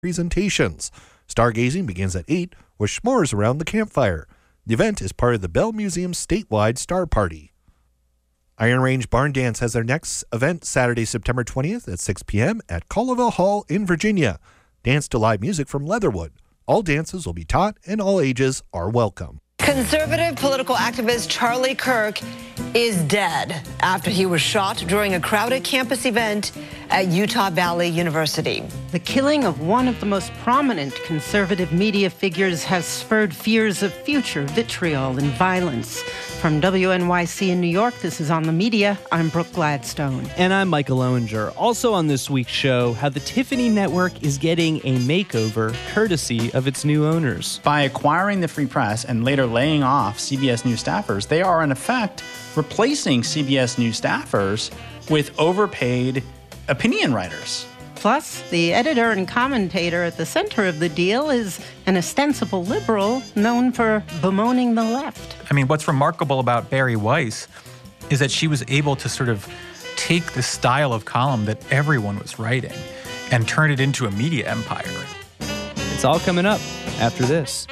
presentations. Stargazing begins at 8 with s'mores around the campfire. The event is part of the Bell Museum's statewide Star Party. Iron Range Barn Dance has their next event Saturday, September 20th at 6 p.m. at Colleyville Hall in Virginia. Dance to live music from Leatherwood. All dances will be taught and all ages are welcome. Conservative political activist Charlie Kirk is dead after he was shot during a crowded campus event at Utah Valley University. The killing of one of the most prominent conservative media figures has spurred fears of future vitriol and violence. From WNYC in New York, this is On the Media. I'm Brooke Gladstone. And I'm Michael Owinger. Also on this week's show, how the Tiffany Network is getting a makeover courtesy of its new owners. By acquiring the Free Press and later laying off CBS News staffers, they are in effect replacing CBS News staffers with overpaid opinion writers. Plus, the editor and commentator at the center of the deal is an ostensible liberal known for bemoaning the left. I mean, what's remarkable about Bari Weiss is that she was able to sort of take the style of column that everyone was writing and turn it into a media empire. It's all coming up after this.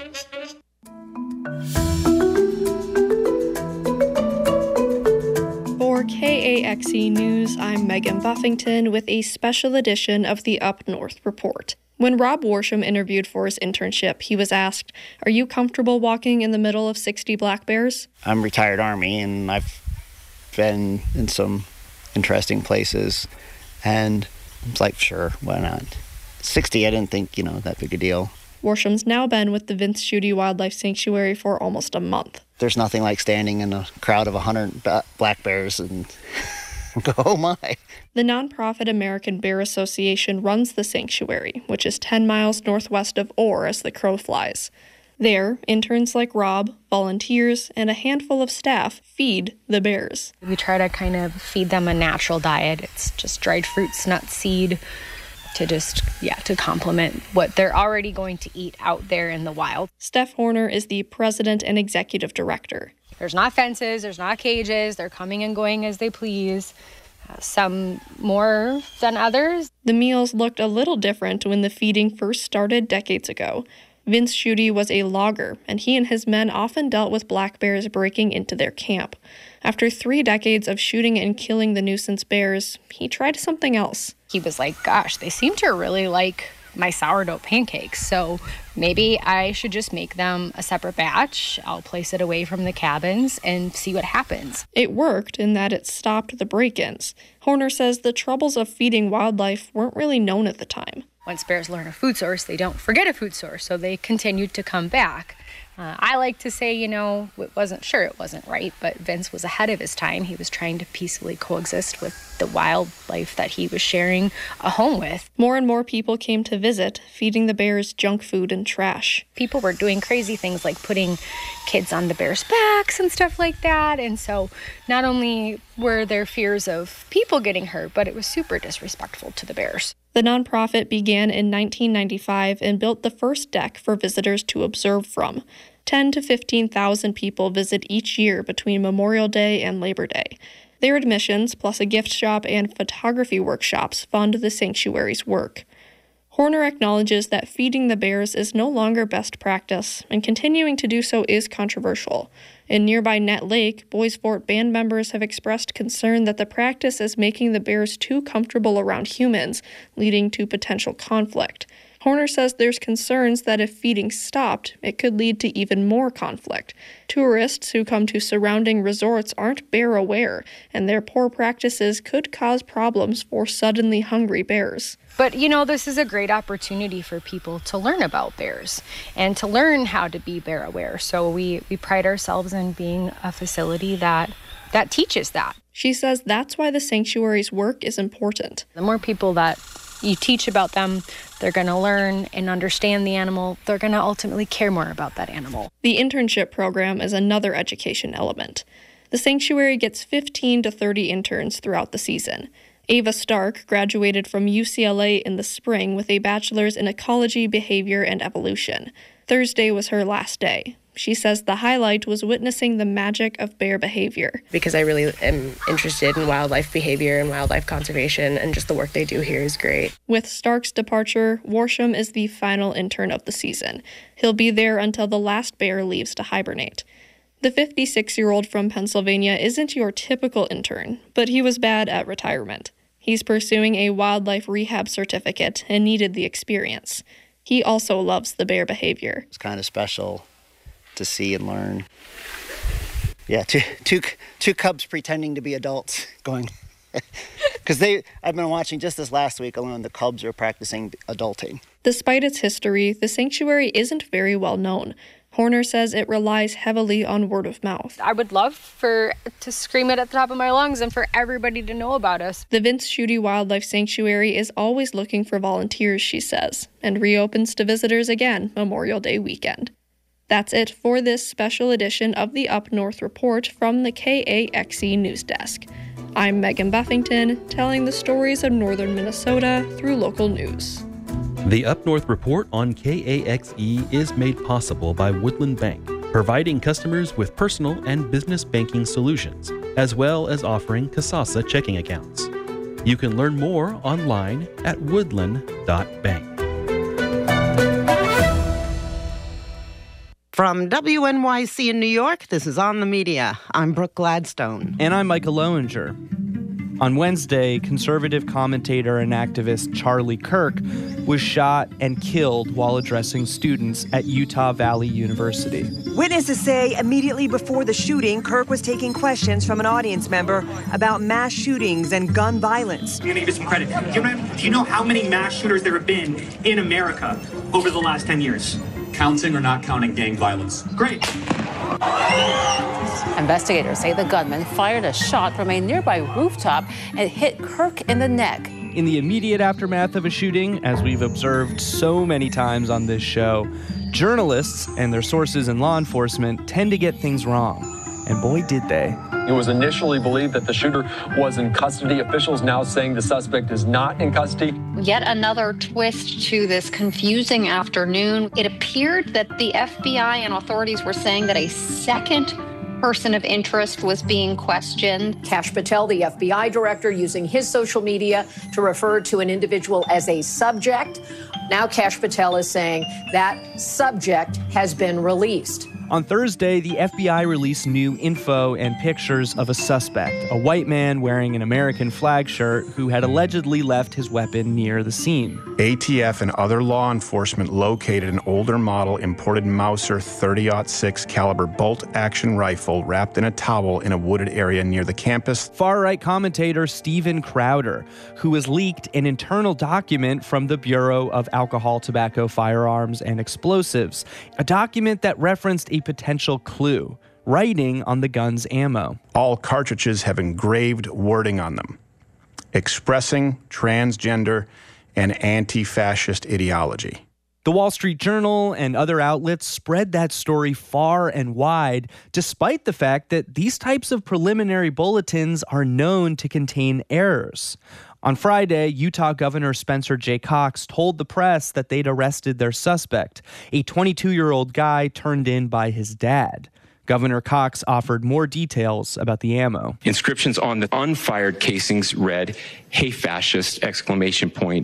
For KAXE News, I'm Megan Buffington with a special edition of the Up North Report. When Rob Worsham interviewed for his internship, he was asked, "Are you comfortable walking in the middle of 60 black bears?" I'm retired Army, and I've been in some interesting places, and it's like, sure, why not? 60, I didn't think, that big a deal. Worsham's now been with the Vince Schutte Wildlife Sanctuary for almost a month. There's nothing like standing in a crowd of 100 black bears and go, oh my. The nonprofit American Bear Association runs the sanctuary, which is 10 miles northwest of Orr as the crow flies. There, interns like Rob, volunteers, and a handful of staff feed the bears. We try to kind of feed them a natural diet. It's just dried fruits, nuts, seed, to complement what they're already going to eat out there in the wild. Steph Horner is the president and executive director. There's not fences, there's not cages, they're coming and going as they please, some more than others. The meals looked a little different when the feeding first started decades ago. Vince Schutte was a logger, and he and his men often dealt with black bears breaking into their camp. After 3 decades of shooting and killing the nuisance bears, he tried something else. He was like, gosh, they seem to really like my sourdough pancakes, so maybe I should just make them a separate batch. I'll place it away from the cabins and see what happens. It worked in that it stopped the break-ins. Horner says the troubles of feeding wildlife weren't really known at the time. Once bears learn a food source, they don't forget a food source, so they continued to come back. I like to say, it wasn't right, but Vince was ahead of his time. He was trying to peacefully coexist with the wildlife that he was sharing a home with. More and more people came to visit, feeding the bears junk food and trash. People were doing crazy things like putting kids on the bears' backs and stuff like that. And so not only were there fears of people getting hurt, but it was super disrespectful to the bears. The nonprofit began in 1995 and built the first deck for visitors to observe from. 10 to 15,000 people visit each year between Memorial Day and Labor Day. Their admissions, plus a gift shop and photography workshops, fund the sanctuary's work. Horner acknowledges that feeding the bears is no longer best practice, and continuing to do so is controversial. In nearby Net Lake, Boys Fort band members have expressed concern that the practice is making the bears too comfortable around humans, leading to potential conflict. Horner says there's concerns that if feeding stopped, it could lead to even more conflict. Tourists who come to surrounding resorts aren't bear aware, and their poor practices could cause problems for suddenly hungry bears. But, this is a great opportunity for people to learn about bears and to learn how to be bear aware. So we pride ourselves in being a facility that teaches that. She says that's why the sanctuary's work is important. The more people that you teach about them, they're going to learn and understand the animal. They're going to ultimately care more about that animal. The internship program is another education element. The sanctuary gets 15 to 30 interns throughout the season. Ava Stark graduated from UCLA in the spring with a bachelor's in ecology, behavior, and evolution. Thursday was her last day. She says the highlight was witnessing the magic of bear behavior. Because I really am interested in wildlife behavior and wildlife conservation, and just the work they do here is great. With Stark's departure, Worsham is the final intern of the season. He'll be there until the last bear leaves to hibernate. The 56-year-old from Pennsylvania isn't your typical intern, but he was bad at retirement. He's pursuing a wildlife rehab certificate and needed the experience. He also loves the bear behavior. It's kind of special to see and learn. Yeah, two cubs pretending to be adults going. Because I've been watching just this last week alone, the cubs are practicing adulting. Despite its history, the sanctuary isn't very well known. Horner says it relies heavily on word of mouth. I would love to scream it at the top of my lungs and for everybody to know about us. The Vince Schutte Wildlife Sanctuary is always looking for volunteers, she says, and reopens to visitors again Memorial Day weekend. That's it for this special edition of the Up North Report from the KAXE News Desk. I'm Megan Buffington, telling the stories of northern Minnesota through local news. The Up North Report on KAXE is made possible by Woodland Bank, providing customers with personal and business banking solutions, as well as offering Kasasa checking accounts. You can learn more online at woodland.bank. From WNYC in New York, this is On the Media. I'm Brooke Gladstone. And I'm Michael Lowinger. On Wednesday, conservative commentator and activist Charlie Kirk was shot and killed while addressing students at Utah Valley University. Witnesses say immediately before the shooting, Kirk was taking questions from an audience member about mass shootings and gun violence. I'm going to give you some credit. Do you know how many mass shooters there have been in America over the last 10 years? Counting or not counting gang violence? Great. Investigators say the gunman fired a shot from a nearby rooftop and hit Kirk in the neck. In the immediate aftermath of a shooting, as we've observed so many times on this show, journalists and their sources in law enforcement tend to get things wrong. And boy, did they. It was initially believed that the shooter was in custody. Officials now saying the suspect is not in custody. Yet another twist to this confusing afternoon. It appeared that the FBI and authorities were saying that a second person of interest was being questioned. Kash Patel, the FBI director, using his social media to refer to an individual as a subject. Now Kash Patel is saying that subject has been released. On Thursday, the FBI released new info and pictures of a suspect, a white man wearing an American flag shirt who had allegedly left his weapon near the scene. ATF and other law enforcement located an older model imported Mauser .30-06 caliber bolt-action rifle wrapped in a towel in a wooded area near the campus. Far-right commentator Steven Crowder, who has leaked an internal document from the Bureau of Alcohol, Tobacco, Firearms, and Explosives, a document that referenced a potential clue, writing on the gun's ammo. All cartridges have engraved wording on them, expressing transgender and anti-fascist ideology. The Wall Street Journal and other outlets spread that story far and wide, despite the fact that these types of preliminary bulletins are known to contain errors. On Friday, Utah Governor Spencer J. Cox told the press that they'd arrested their suspect, a 22-year-old guy turned in by his dad. Governor Cox offered more details about the ammo. Inscriptions on the unfired casings read, "Hey fascist!" ! Catch! !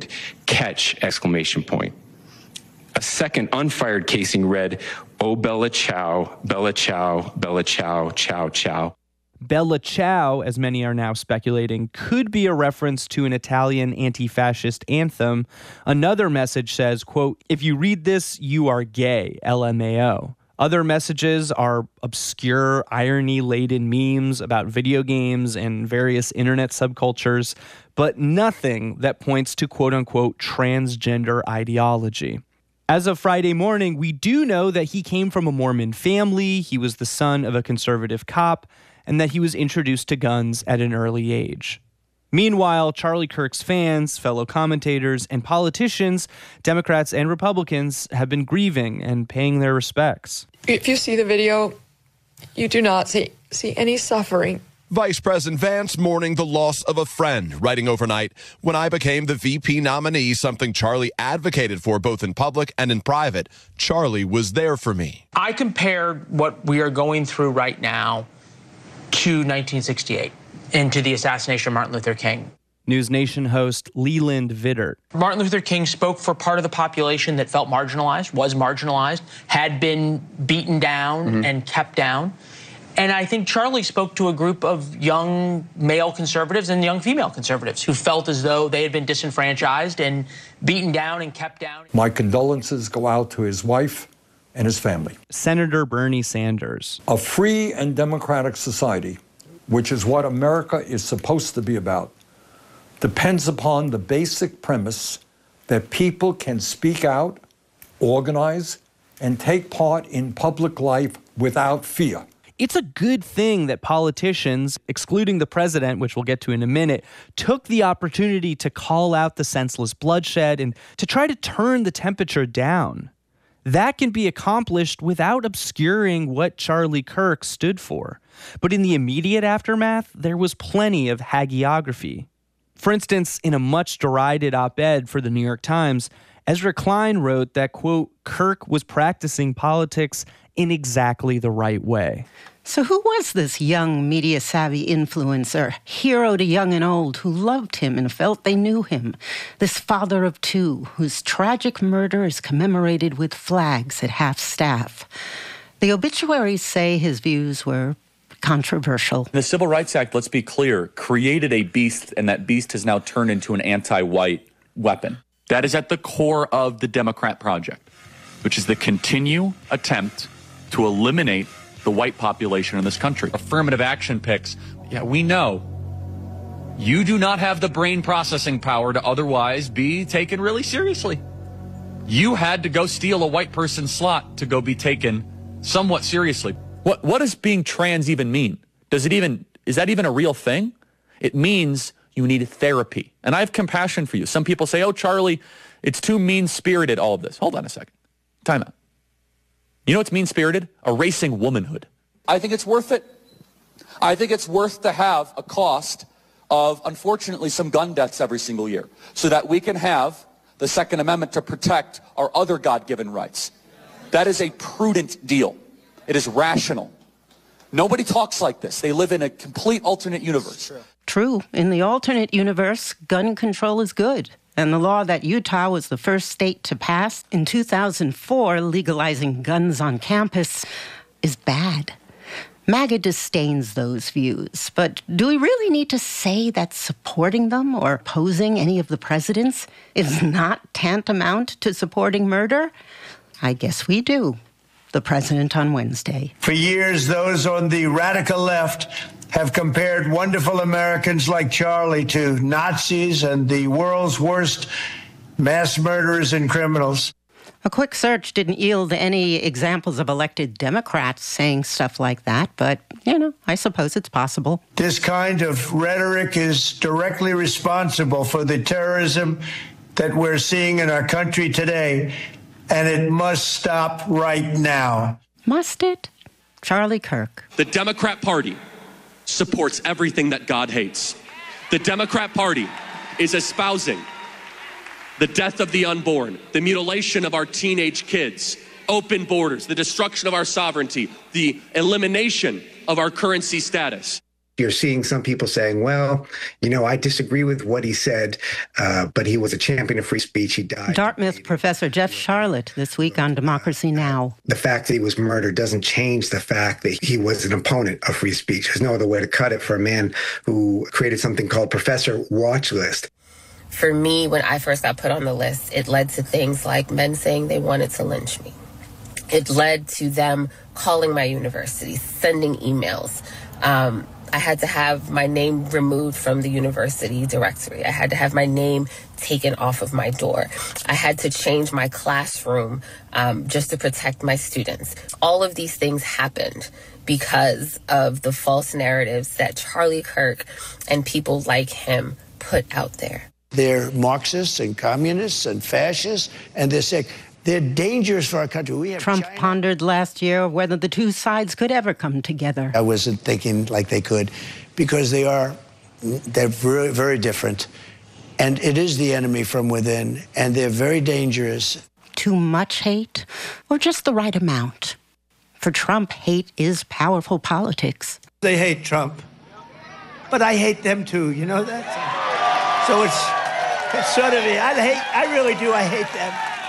A second unfired casing read, "Oh Bella Ciao, Bella Ciao, Bella Ciao, Ciao Ciao." Bella Ciao, as many are now speculating, could be a reference to an Italian anti-fascist anthem. Another message says, quote, "If you read this, you are gay, LMAO." Other messages are obscure, irony-laden memes about video games and various internet subcultures, but nothing that points to quote-unquote transgender ideology. As of Friday morning, we do know that he came from a Mormon family, he was the son of a conservative cop, and that he was introduced to guns at an early age. Meanwhile, Charlie Kirk's fans, fellow commentators, and politicians, Democrats and Republicans, have been grieving and paying their respects. If you see the video, you do not see any suffering. Vice President Vance mourning the loss of a friend, writing overnight, "When I became the VP nominee, something Charlie advocated for both in public and in private, Charlie was there for me." I compared what we are going through right now to 1968 and to the assassination of Martin Luther King. News Nation host Leland Vittert. Martin Luther King spoke for part of the population that felt marginalized, was marginalized, had been beaten down and kept down. And I think Charlie spoke to a group of young male conservatives and young female conservatives who felt as though they had been disenfranchised and beaten down and kept down. My condolences go out to his wife and his family. Senator Bernie Sanders. A free and democratic society, which is what America is supposed to be about, depends upon the basic premise that people can speak out, organize, and take part in public life without fear. It's a good thing that politicians, excluding the president, which we'll get to in a minute, took the opportunity to call out the senseless bloodshed and to try to turn the temperature down. That can be accomplished without obscuring what Charlie Kirk stood for. But in the immediate aftermath, there was plenty of hagiography. For instance, in a much derided op-ed for the New York Times, Ezra Klein wrote that, quote, Kirk was practicing politics in exactly the right way. So who was this young media-savvy influencer, hero to young and old, who loved him and felt they knew him? This father of two, whose tragic murder is commemorated with flags at half-staff. The obituaries say his views were controversial. The Civil Rights Act, let's be clear, created a beast, and that beast has now turned into an anti-white weapon. That is at the core of the Democrat project, which is the continued attempt to eliminate the white population in this country. Affirmative action picks. Yeah, we know you do not have the brain processing power to otherwise be taken really seriously. You had to go steal a white person's slot to go be taken somewhat seriously. What does being trans even mean? Is that even a real thing? It means you need therapy. And I have compassion for you. Some people say, oh, Charlie, it's too mean-spirited, all of this. Hold on a second. Time out. You know what's mean-spirited? Erasing womanhood. I think it's worth it. I think it's worth to have a cost of, unfortunately, some gun deaths every single year so that we can have the Second Amendment to protect our other God-given rights. That is a prudent deal. It is rational. Nobody talks like this. They live in a complete alternate universe. True. In the alternate universe, gun control is good. And the law that Utah was the first state to pass in 2004, legalizing guns on campus, is bad. MAGA disdains those views. But do we really need to say that supporting them or opposing any of the presidents is not tantamount to supporting murder? I guess we do. The president on Wednesday. For years, those on the radical left have compared wonderful Americans like Charlie to Nazis and the world's worst mass murderers and criminals. A quick search didn't yield any examples of elected Democrats saying stuff like that, but, I suppose it's possible. This kind of rhetoric is directly responsible for the terrorism that we're seeing in our country today, and it must stop right now. Must it? Charlie Kirk. The Democrat Party supports everything that God hates. The Democrat Party is espousing the death of the unborn, the mutilation of our teenage kids, open borders, the destruction of our sovereignty, the elimination of our currency status. You're seeing some people saying, well, I disagree with what he said, but he was a champion of free speech. He died. Dartmouth professor Jeff Sharlett this week on Democracy Now! The fact that he was murdered doesn't change the fact that he was an opponent of free speech. There's no other way to cut it for a man who created something called Professor Watch List. For me, when I first got put on the list, it led to things like men saying they wanted to lynch me. It led to them calling my university, sending emails. I had to have my name removed from the university directory. I had to have my name taken off of my door. I had to change my classroom just to protect my students. All of these things happened because of the false narratives that Charlie Kirk and people like him put out there. They're Marxists and communists and fascists, and they're saying, They're dangerous for our country. We have Trump China. pondered last year whether the two sides could ever come together. I wasn't thinking like they could, because they're very, very different. And it is the enemy from within, and they're very dangerous. Too much hate, or just the right amount? For Trump, hate is powerful politics. They hate Trump, but I hate them too, you know that? So it's sort of, I really do, I hate them.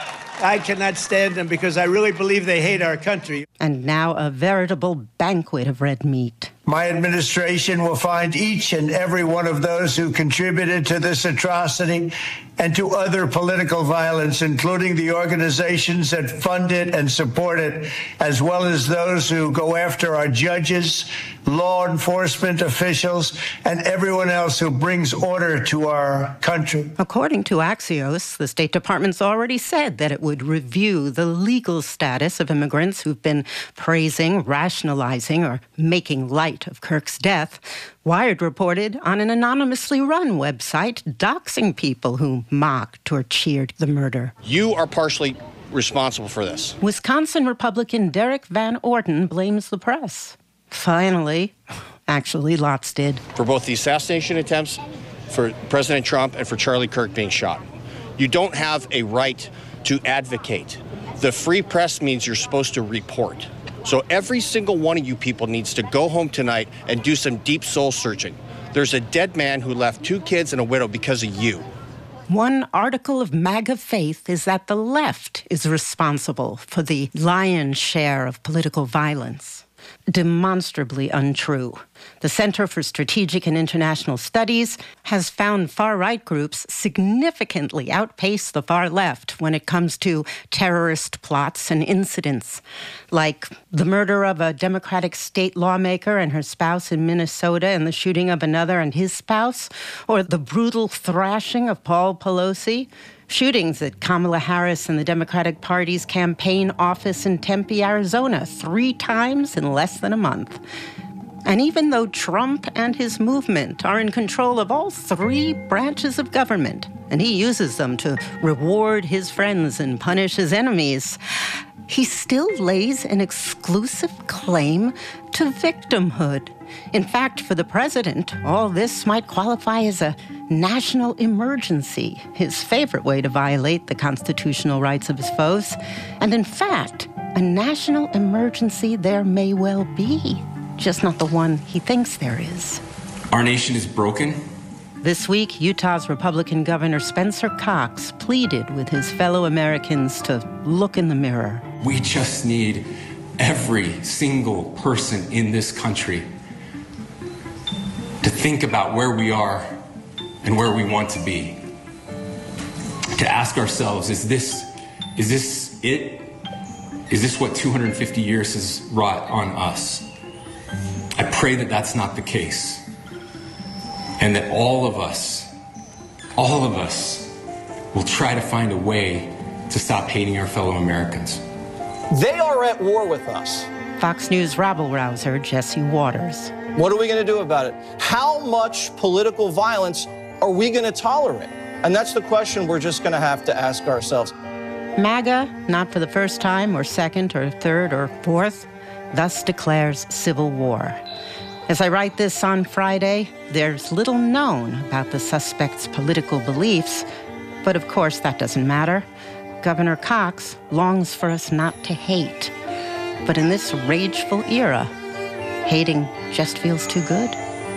I cannot stand them because I really believe they hate our country. And now a veritable banquet of red meat. My administration will find each and every one of those who contributed to this atrocity and to other political violence, including the organizations that fund it and support it, as well as those who go after our judges, law enforcement officials, and everyone else who brings order to our country. According to Axios, the State Department's already said that it would review the legal status of immigrants who've been praising, rationalizing, or making light of Kirk's death. Wired reported on an anonymously run website doxing people who mocked or cheered the murder. You are partially responsible for this. Wisconsin Republican Derek Van Orden blames the press. Finally, actually, lots did. For both the assassination attempts, for President Trump, and for Charlie Kirk being shot. You don't have a right to advocate. The free press means you're supposed to report. So every single one of you people needs to go home tonight and do some deep soul searching. There's a dead man who left 2 kids and a widow because of you. One article of MAGA faith is that the left is responsible for the lion's share of political violence. Demonstrably untrue. The Center for Strategic and International Studies has found far-right groups significantly outpace the far left when it comes to terrorist plots and incidents, like the murder of a Democratic state lawmaker and her spouse in Minnesota and the shooting of another and his spouse, or the brutal thrashing of Paul Pelosi. Shootings at Kamala Harris and the Democratic Party's campaign office in Tempe, Arizona, 3 times in less than a month. And even though Trump and his movement are in control of all 3 branches of government, and he uses them to reward his friends and punish his enemies, he still lays an exclusive claim to victimhood. In fact, for the president, all this might qualify as a national emergency, his favorite way to violate the constitutional rights of his foes. And in fact, a national emergency there may well be, just not the one he thinks there is. Our nation is broken. This week, Utah's Republican Governor Spencer Cox pleaded with his fellow Americans to look in the mirror. We just need every single person in this country to think about where we are and where we want to be. To ask ourselves, is this it? Is this what 250 years has wrought on us? I pray that that's not the case. And that all of us will try to find a way to stop hating our fellow Americans. They are at war with us. Fox News rabble-rouser Jesse Waters. What are we going to do about it? How much political violence are we going to tolerate? And that's the question we're just going to have to ask ourselves. MAGA, not for the first time or second or third or fourth, thus declares civil war. As I write this on Friday, there's little known about the suspect's political beliefs, but of course that doesn't matter. Governor Cox longs for us not to hate. But in this rageful era, hating just feels too good.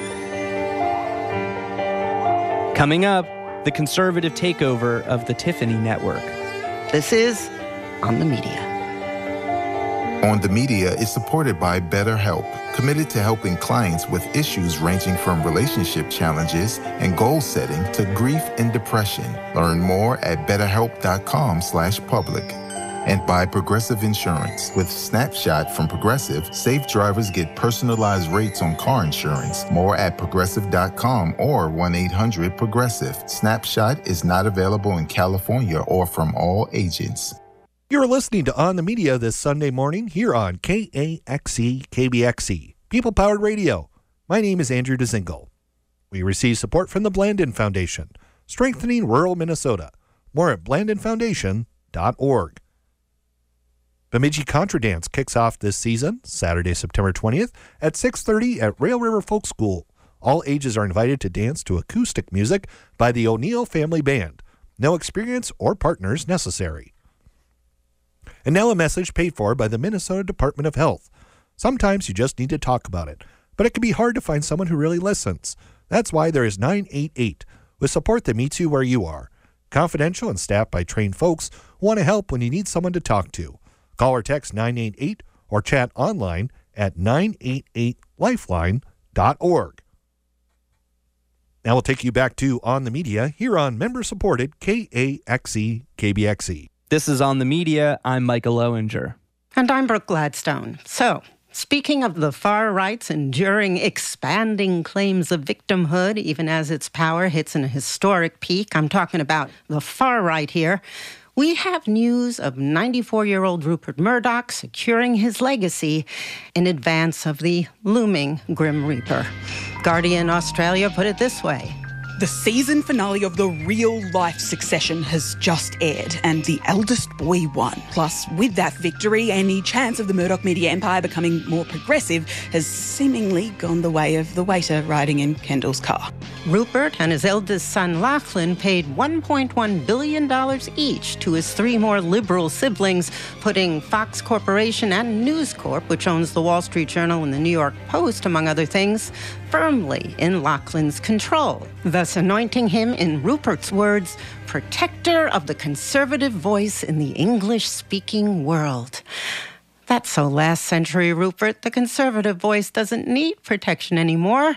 Coming up, the conservative takeover of the Tiffany Network. This is On the Media. On the Media is supported by BetterHelp, committed to helping clients with issues ranging from relationship challenges and goal setting to grief and depression. Learn more at betterhelp.com/public. And by Progressive Insurance. With Snapshot from Progressive, safe drivers get personalized rates on car insurance. More at progressive.com or 1-800-PROGRESSIVE. Snapshot is not available in California or from all agents. You're listening to On the Media this Sunday morning here on KAXE KBXE, People-Powered Radio. My name is Andrew DeZingle. We receive support from the Blandin Foundation, strengthening rural Minnesota. More at blandinfoundation.org. Bemidji Contra Dance kicks off this season, Saturday, September 20th at 6:30 at Rail River Folk School. All ages are invited to dance to acoustic music by the O'Neill Family Band. No experience or partners necessary. And now a message paid for by the Minnesota Department of Health. Sometimes you just need to talk about it, but it can be hard to find someone who really listens. That's why there is 988, with support that meets you where you are. Confidential and staffed by trained folks who want to help when you need someone to talk to. Call or text 988 or chat online at 988lifeline.org. Now we'll take you back to On the Media here on member-supported KAXE KBXE. This is On the Media. I'm Michael Lowinger. And I'm Brooke Gladstone. So, speaking of the far right's enduring, expanding claims of victimhood, even as its power hits an historic peak, I'm talking about the far right here. We have news of 94-year-old Rupert Murdoch securing his legacy in advance of the looming Grim Reaper. Guardian Australia put it this way. The season finale of The Real Life Succession has just aired, and the eldest boy won. Plus, with that victory, any chance of the Murdoch media empire becoming more progressive has seemingly gone the way of the waiter riding in Kendall's car. Rupert and his eldest son Lachlan paid $1.1 billion each to his three more liberal siblings, putting Fox Corporation and News Corp, which owns the Wall Street Journal and the New York Post, among other things, firmly in Lachlan's control, thus anointing him, in Rupert's words, protector of the conservative voice in the English-speaking world. That's so last century, Rupert. The conservative voice doesn't need protection anymore.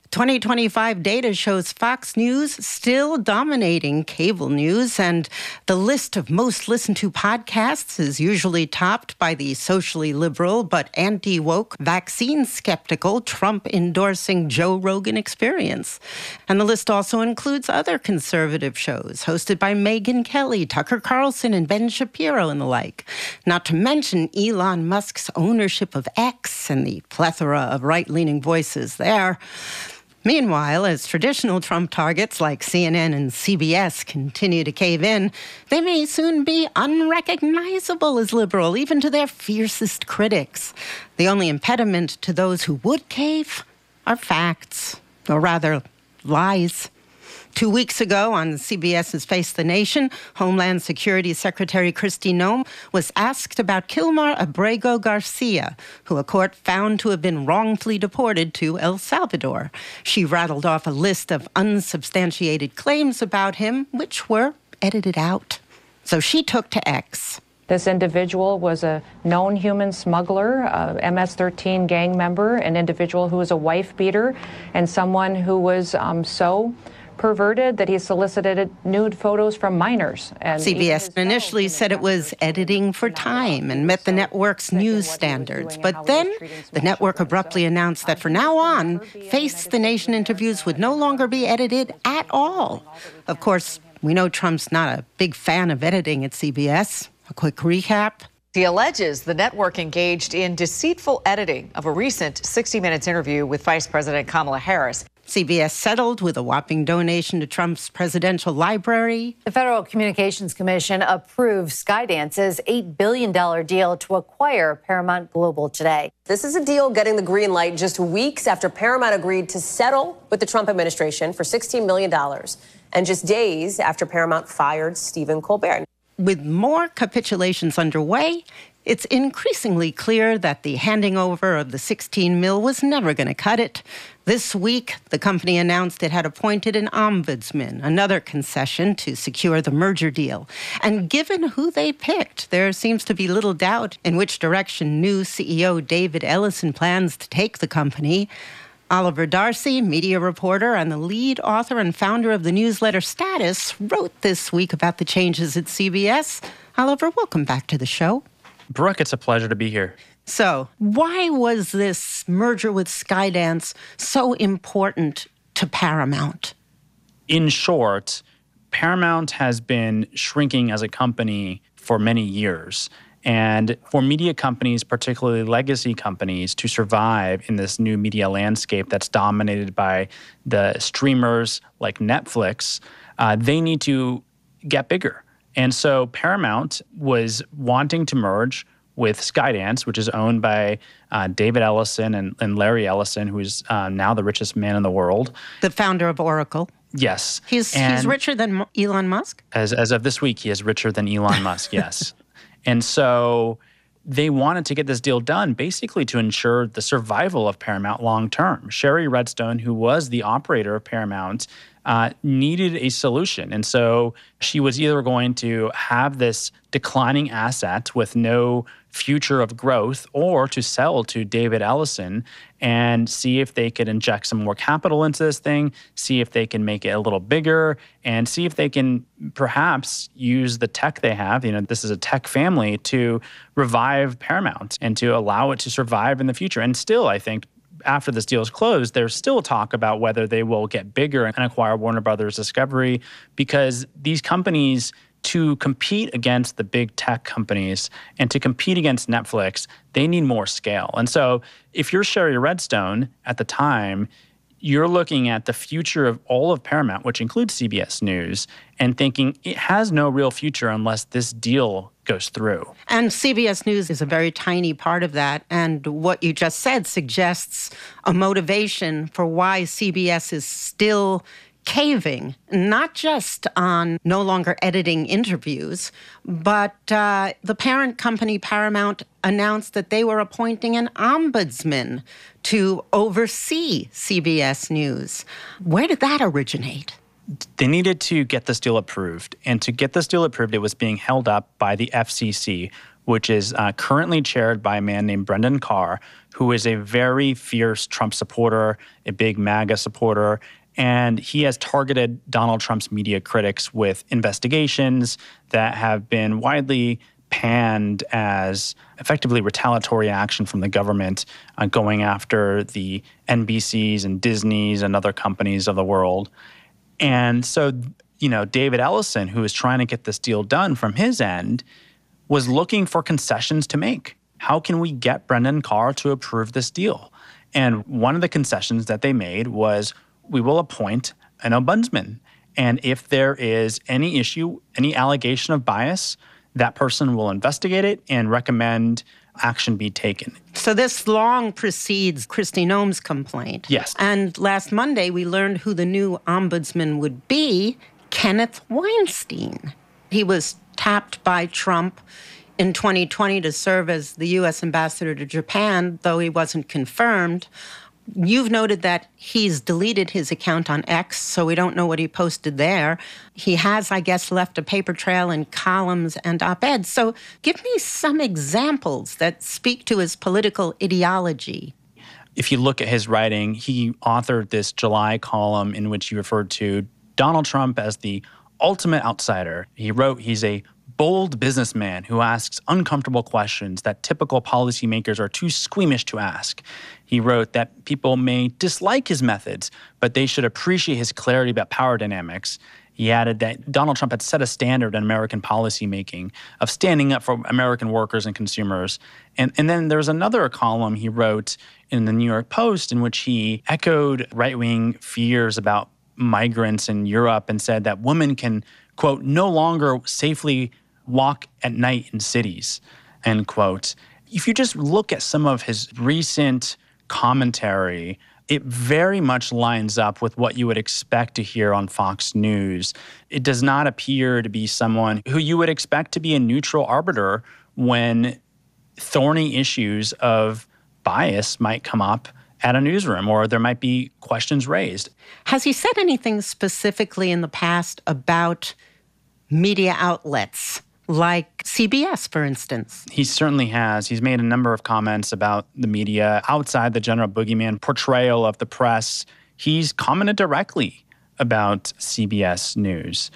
2025 data shows Fox News still dominating cable news, and the list of most listened to podcasts is usually topped by the socially liberal but anti-woke, vaccine-skeptical, Trump-endorsing Joe Rogan Experience. And the list also includes other conservative shows hosted by Megyn Kelly, Tucker Carlson, and Ben Shapiro and the like. Not to mention Elon Musk's ownership of X and the plethora of right-leaning voices there. Meanwhile, as traditional Trump targets like CNN and CBS continue to cave in, they may soon be unrecognizable as liberal, even to their fiercest critics. The only impediment to those who would cave are facts, or rather, lies. 2 weeks ago on CBS's Face the Nation, Homeland Security Secretary Kristi Noem was asked about Kilmar Abrego Garcia, who a court found to have been wrongfully deported to El Salvador. She rattled off a list of unsubstantiated claims about him, which were edited out. So she took to X. This individual was a known human smuggler, a MS-13 gang member, an individual who was a wife beater, and someone who was so perverted that he solicited nude photos from minors. And CBS initially said it was editing for time and met the network's news standards. But then the network abruptly announced that from now on, Face the Nation interviews would no longer be edited at all. Of course, we know Trump's not a big fan of editing at CBS. A quick recap. He alleges the network engaged in deceitful editing of a recent 60 Minutes interview with Vice President Kamala Harris. CBS settled with a whopping donation to Trump's presidential library. The Federal Communications Commission approved Skydance's $8 billion deal to acquire Paramount Global today. This is a deal getting the green light just weeks after Paramount agreed to settle with the Trump administration for $16 million, and just days after Paramount fired Stephen Colbert. With more capitulations underway, it's increasingly clear that the handing over of the $16 million was never going to cut it. This week, the company announced it had appointed an ombudsman, another concession to secure the merger deal. And given who they picked, there seems to be little doubt in which direction new CEO David Ellison plans to take the company. Oliver Darcy, media reporter and the lead author and founder of the newsletter Status, wrote this week about the changes at CBS. Oliver, welcome back to the show. Brooke, it's a pleasure to be here. So, why was this merger with Skydance so important to Paramount? In short, Paramount has been shrinking as a company for many years. And for media companies, particularly legacy companies, to survive in this new media landscape that's dominated by the streamers like Netflix, they need to get bigger. And so Paramount was wanting to merge with Skydance, which is owned by David Ellison and Larry Ellison, who's now the richest man in the world. The founder of Oracle. Yes. He's richer than Elon Musk? As of this week, he is richer than Elon Musk, yes. And so they wanted to get this deal done basically to ensure the survival of Paramount long term. Sherry Redstone, who was the operator of Paramount, needed a solution. And so she was either going to have this declining asset with no future of growth, or to sell to David Ellison and see if they could inject some more capital into this thing, see if they can make it a little bigger, and see if they can perhaps use the tech they have, this is a tech family, to revive Paramount and to allow it to survive in the future. And still, I think, after this deal is closed, there's still talk about whether they will get bigger and acquire Warner Brothers Discovery, because these companies, to compete against the big tech companies and to compete against Netflix, they need more scale. And so if you're Sherry Redstone at the time, you're looking at the future of all of Paramount, which includes CBS News, and thinking it has no real future unless this deal goes through. And CBS News is a very tiny part of that. And what you just said suggests a motivation for why CBS is still caving, not just on no longer editing interviews, but the parent company, Paramount, announced that they were appointing an ombudsman to oversee CBS News. Where did that originate? They needed to get this deal approved. And to get this deal approved, it was being held up by the FCC, which is currently chaired by a man named Brendan Carr, who is a very fierce Trump supporter, a big MAGA supporter. And he has targeted Donald Trump's media critics with investigations that have been widely panned as effectively retaliatory action from the government going after the NBCs and Disneys and other companies of the world. And so, David Ellison, who is trying to get this deal done from his end, was looking for concessions to make. How can we get Brendan Carr to approve this deal? And one of the concessions that they made was, we will appoint an ombudsman. And if there is any issue, any allegation of bias, that person will investigate it and recommend action be taken. So this long precedes Kristi Noem's complaint. Yes. And last Monday, we learned who the new ombudsman would be, Kenneth Weinstein. He was tapped by Trump in 2020 to serve as the U.S. ambassador to Japan, though he wasn't confirmed. You've noted that he's deleted his account on X, so we don't know what he posted there. He has, I guess, left a paper trail in columns and op-eds. So give me some examples that speak to his political ideology. If you look at his writing, he authored this July column in which he referred to Donald Trump as the ultimate outsider. He wrote he's a bold businessman who asks uncomfortable questions that typical policymakers are too squeamish to ask. He wrote that people may dislike his methods, but they should appreciate his clarity about power dynamics. He added that Donald Trump had set a standard in American policymaking of standing up for American workers and consumers. And then there's another column he wrote in the New York Post in which he echoed right-wing fears about migrants in Europe and said that women can, quote, no longer safely walk at night in cities, end quote. If you just look at some of his recent commentary, it very much lines up with what you would expect to hear on Fox News. It does not appear to be someone who you would expect to be a neutral arbiter when thorny issues of bias might come up at a newsroom or there might be questions raised. Has he said anything specifically in the past about media outlets, like CBS, for instance? He certainly has. He's made a number of comments about the media outside the general boogeyman portrayal of the press. He's commented directly about CBS News.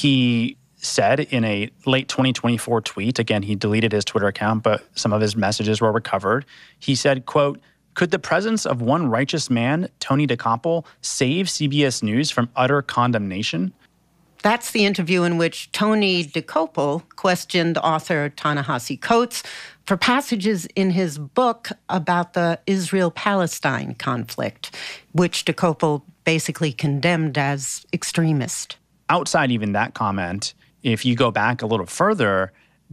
He said in a late 2024 tweet, again, he deleted his Twitter account, but some of his messages were recovered. He said, quote, "Could the presence of one righteous man, Tony DeCoppel, save CBS News from utter condemnation?" That's the interview in which Tony DeCoppel questioned author Ta-Nehisi Coates for passages in his book about the Israel-Palestine conflict, which DeCoppel basically condemned as extremist. Outside even that comment, if you go back a little further,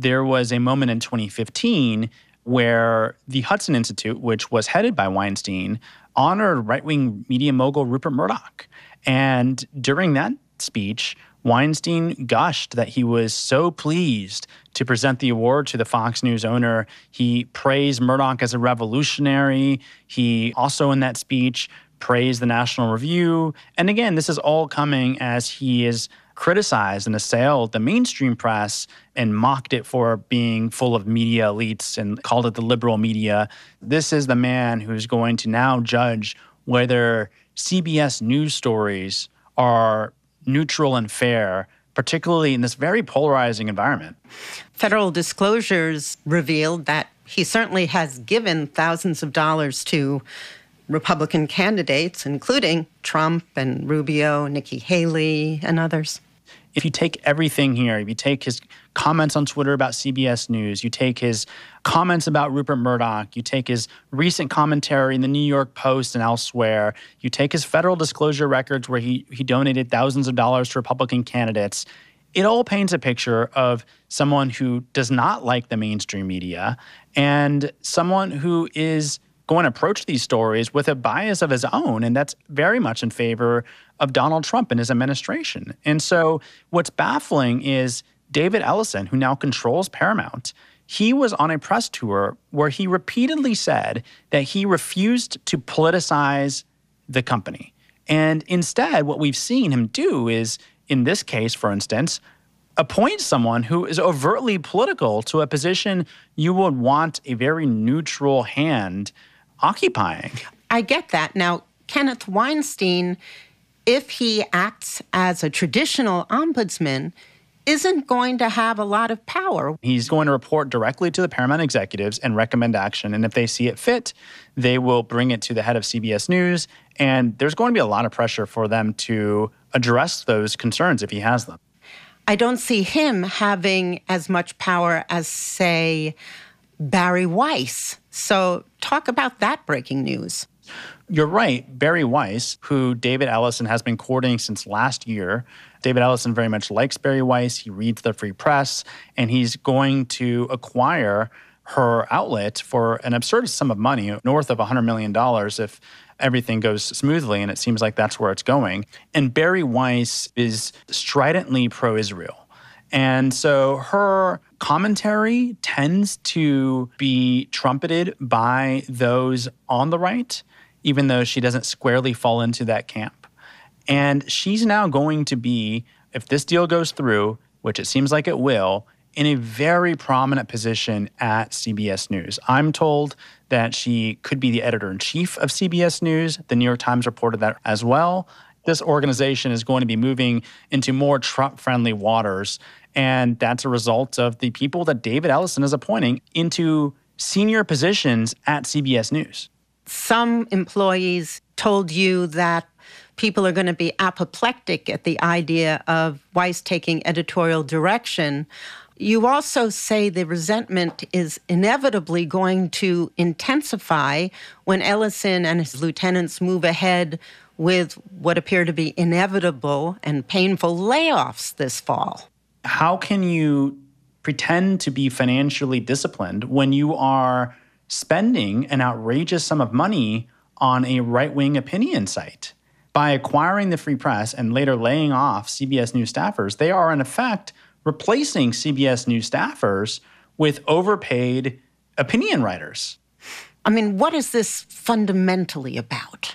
there was a moment in 2015 where the Hudson Institute, which was headed by Weinstein, honored right-wing media mogul Rupert Murdoch. And during that speech, Weinstein gushed that he was so pleased to present the award to the Fox News owner. He praised Murdoch as a revolutionary. He also, in that speech, praised the National Review. And again, this is all coming as he is criticized and assailed the mainstream press and mocked it for being full of media elites and called it the liberal media. This is the man who's going to now judge whether CBS News stories are neutral and fair, particularly in this very polarizing environment. Federal disclosures revealed that he certainly has given thousands of dollars to Republican candidates, including Trump and Rubio, Nikki Haley, and others. If you take everything here, if you take his comments on Twitter about CBS News, you take his comments about Rupert Murdoch, you take his recent commentary in the New York Post and elsewhere, you take his federal disclosure records where he donated thousands of dollars to Republican candidates, it all paints a picture of someone who does not like the mainstream media and someone who is going to approach these stories with a bias of his own, and that's very much in favor of Donald Trump and his administration. And so what's baffling is David Ellison, who now controls Paramount, he was on a press tour where he repeatedly said that he refused to politicize the company. And instead, what we've seen him do is, in this case, for instance, appoint someone who is overtly political to a position you would want a very neutral hand occupying. I get that. Now, Kenneth Weinstein, if he acts as a traditional ombudsman, isn't going to have a lot of power. He's going to report directly to the Paramount executives and recommend action. And if they see it fit, they will bring it to the head of CBS News. And there's going to be a lot of pressure for them to address those concerns if he has them. I don't see him having as much power as, say, Barry Weiss. So talk about that breaking news. You're right. Barry Weiss, who David Ellison has been courting since last year. David Ellison very much likes Barry Weiss. He reads the Free Press, and he's going to acquire her outlet for an absurd sum of money, north of $100 million if everything goes smoothly, and it seems like that's where it's going. And Barry Weiss is stridently pro-Israel. And so her commentary tends to be trumpeted by those on the right, even though she doesn't squarely fall into that camp. And she's now going to be, if this deal goes through, which it seems like it will, in a very prominent position at CBS News. I'm told that she could be the editor-in-chief of CBS News. The New York Times reported that as well. This organization is going to be moving into more Trump-friendly waters, and that's a result of the people that David Ellison is appointing into senior positions at CBS News. Some employees told you that people are going to be apoplectic at the idea of Weiss taking editorial direction. You also say the resentment is inevitably going to intensify when Ellison and his lieutenants move ahead with what appear to be inevitable and painful layoffs this fall. How can you pretend to be financially disciplined when you are spending an outrageous sum of money on a right-wing opinion site? By acquiring the Free Press and later laying off CBS News staffers, they are in effect replacing CBS News staffers with overpaid opinion writers. I mean, what is this fundamentally about?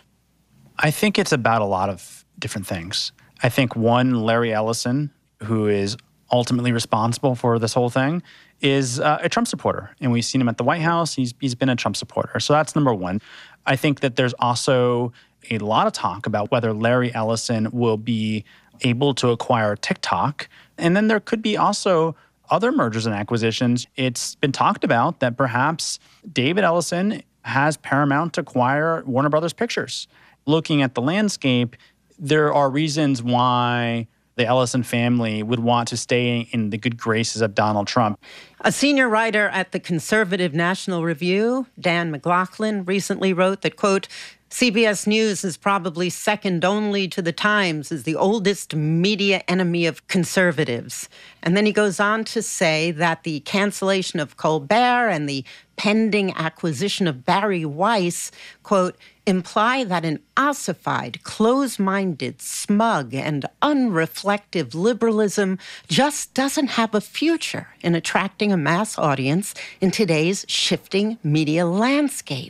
I think it's about a lot of different things. I think one, Larry Ellison, who is ultimately responsible for this whole thing, is a Trump supporter. And we've seen him at the White House. He's been a Trump supporter. So that's number one. I think that there's also a lot of talk about whether Larry Ellison will be able to acquire TikTok. And then there could be also other mergers and acquisitions. It's been talked about that perhaps David Ellison has Paramount acquire Warner Brothers Pictures. Looking at the landscape, there are reasons why the Ellison family would want to stay in the good graces of Donald Trump. A senior writer at the conservative National Review, Dan McLaughlin, recently wrote that, quote, CBS News is probably second only to the Times as the oldest media enemy of conservatives. And then he goes on to say that the cancellation of Colbert and the pending acquisition of Barry Weiss, quote, imply that an ossified, close-minded, smug, and unreflective liberalism just doesn't have a future in attracting a mass audience in today's shifting media landscape.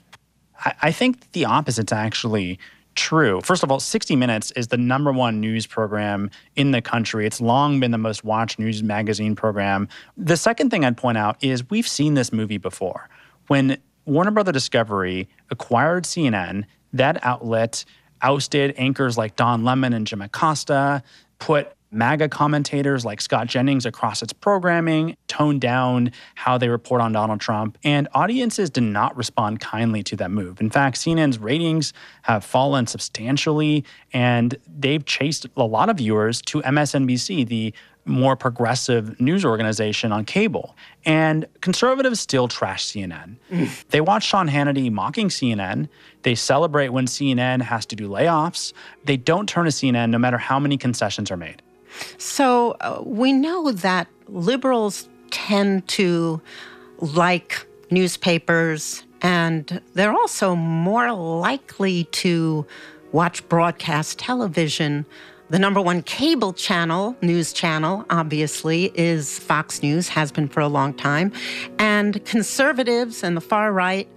I think the opposite's actually true. First of all, 60 Minutes is the #1 news program in the country. It's long been the most watched news magazine program. The second thing I'd point out is we've seen this movie before. When Warner Bros. Discovery acquired CNN, that outlet ousted anchors like Don Lemon and Jim Acosta, put MAGA commentators like Scott Jennings across its programming, toned down how they report on Donald Trump, and audiences did not respond kindly to that move. In fact, CNN's ratings have fallen substantially, and they've chased a lot of viewers to MSNBC, the more progressive news organization on cable. And conservatives still trash CNN. They watch Sean Hannity mocking CNN. They celebrate when CNN has to do layoffs. They don't turn to CNN no matter how many concessions are made. So we know that liberals tend to like newspapers, and they're also more likely to watch broadcast television. The #1 cable channel, news channel, obviously, is Fox News, has been for a long time. And conservatives and the far right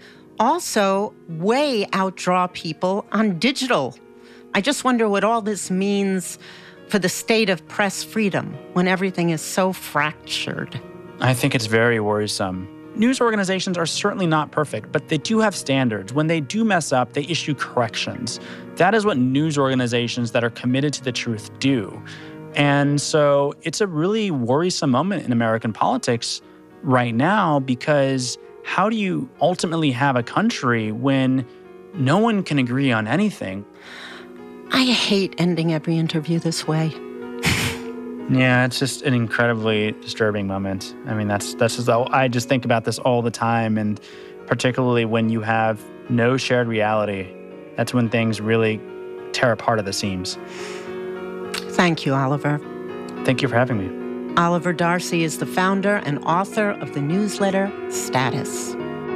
also way outdraw people on digital. I just wonder what all this means for the state of press freedom when everything is so fractured. I think it's very worrisome. News organizations are certainly not perfect, but they do have standards. When they do mess up, they issue corrections. That is what news organizations that are committed to the truth do. And so it's a really worrisome moment in American politics right now, because how do you ultimately have a country when no one can agree on anything? I hate ending every interview this way. Yeah, it's just an incredibly disturbing moment. I mean, that's just, I just think about this all the time, and particularly when you have no shared reality, that's when things really tear apart at the seams. Thank you, Oliver. Thank you for having me. Oliver Darcy is the founder and author of the newsletter Status.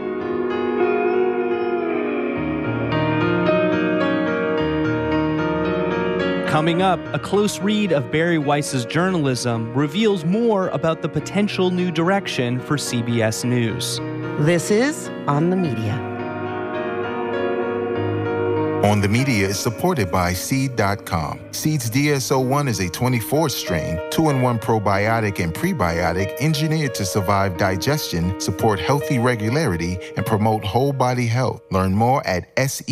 Coming up, a close read of Barry Weiss's journalism reveals more about the potential new direction for CBS News. This is On the Media. On the Media is supported by Seed.com. Seed's DSO1 is a 24-strain, 2-in-1 probiotic and prebiotic engineered to survive digestion, support healthy regularity, and promote whole body health. Learn more at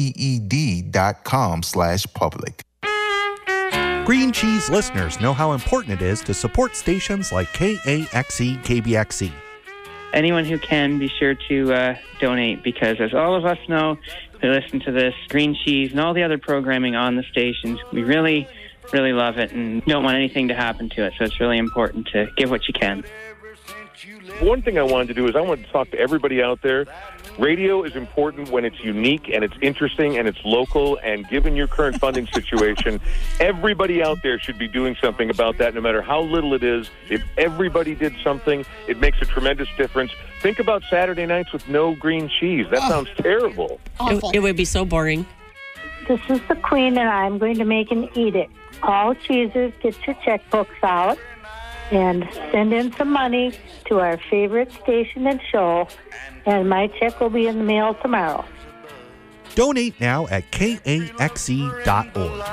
seed.com/public. Green Cheese listeners know how important it is to support stations like KAXE, KBXE. Anyone who can, be sure to donate, because as all of us know who listen to this, Green Cheese and all the other programming on the stations, we really, really love it and don't want anything to happen to it. So it's really important to give what you can. One thing I wanted to do is I wanted to talk to everybody out there. Radio is important when it's unique and it's interesting and it's local, and given your current funding situation, everybody out there should be doing something about that, no matter how little it is. If everybody did something, it makes a tremendous difference. Think about Saturday nights with no green cheese. That sounds terrible. It would be so boring. This is the Queen, and I'm going to make an edict. All cheesers, get your checkbooks out and send in some money to our favorite station and show, and my check will be in the mail tomorrow. Donate now at kaxe.org.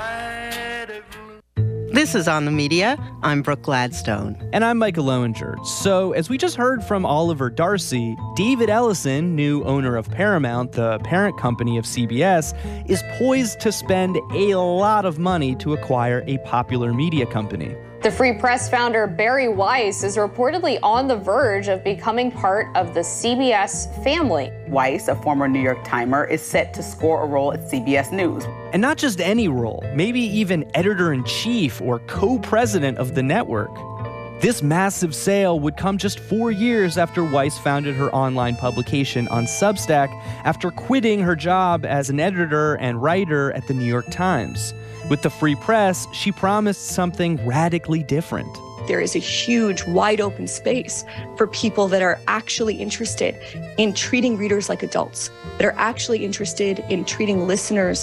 This is On the Media. I'm Brooke Gladstone. And I'm Michael Lowinger. So, as we just heard from Oliver Darcy, David Ellison, new owner of Paramount, the parent company of CBS, is poised to spend a lot of money to acquire a popular media company. The Free Press founder Barry Weiss is reportedly on the verge of becoming part of the CBS family. Weiss, a former New York Timer, is set to score a role at CBS News. And not just any role, maybe even editor-in-chief or co-president of the network. This massive sale would come just 4 years after Weiss founded her online publication on Substack after quitting her job as an editor and writer at the New York Times. With the free press, she promised something radically different. There is a huge, wide open space for people that are actually interested in treating readers like adults, that are actually interested in treating listeners